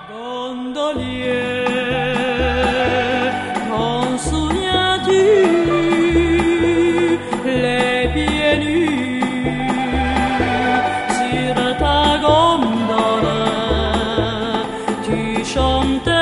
Gondolier, t'en souviens-tu, les pieds nus sur ta gondole, tu chantais.